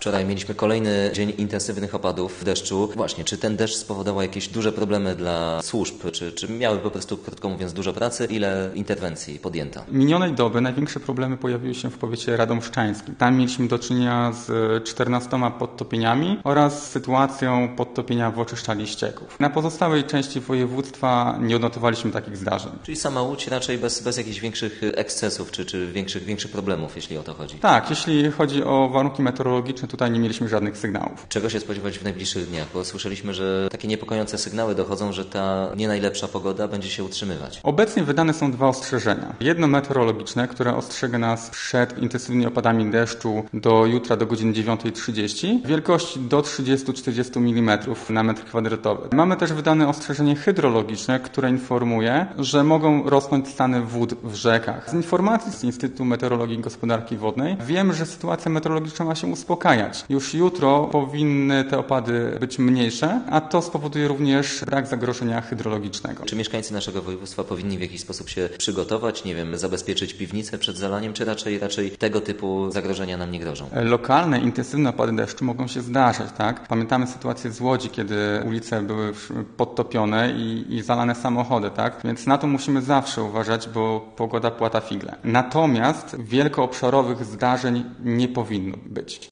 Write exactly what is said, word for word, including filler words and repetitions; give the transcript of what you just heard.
Wczoraj mieliśmy kolejny dzień intensywnych opadów deszczu. Właśnie, czy ten deszcz spowodował jakieś duże problemy dla służb? Czy, czy miały po prostu, krótko mówiąc, dużo pracy? Ile interwencji podjęto? Minionej doby największe problemy pojawiły się w powiecie radomszczańskim. Tam mieliśmy do czynienia z czternastoma podtopieniami oraz sytuacją podtopienia w oczyszczalni ścieków. Na pozostałej części województwa nie odnotowaliśmy takich zdarzeń. Czyli sama Łódź raczej bez, bez jakichś większych ekscesów, czy, czy większych, większych problemów, jeśli o to chodzi? Tak, jeśli chodzi o warunki meteorologiczne, tutaj nie mieliśmy żadnych sygnałów. Czego się spodziewać w najbliższych dniach? Bo słyszeliśmy, że takie niepokojące sygnały dochodzą, że ta nie najlepsza pogoda będzie się utrzymywać. Obecnie wydane są dwa ostrzeżenia. Jedno meteorologiczne, które ostrzega nas przed intensywnymi opadami deszczu do jutra do godziny dziewiątej trzydzieści, wielkości do trzydzieści do czterdziestu milimetrów na metr kwadratowy. Mamy też wydane ostrzeżenie hydrologiczne, które informuje, że mogą rosnąć stany wód w rzekach. Z informacji z Instytutu Meteorologii i Gospodarki Wodnej wiem, że sytuacja meteorologiczna ma się uspokajać. Już jutro powinny te opady być mniejsze, a to spowoduje również brak zagrożenia hydrologicznego. Czy mieszkańcy naszego województwa powinni w jakiś sposób się przygotować, nie wiem, zabezpieczyć piwnicę przed zalaniem, czy raczej, raczej tego typu zagrożenia nam nie grożą? Lokalne, intensywne opady deszczu mogą się zdarzać, tak? Pamiętamy sytuację z Łodzi, kiedy ulice były podtopione i, i zalane samochody, tak? Więc na to musimy zawsze uważać, bo pogoda płata figle. Natomiast wielkoobszarowych zdarzeń nie powinno być.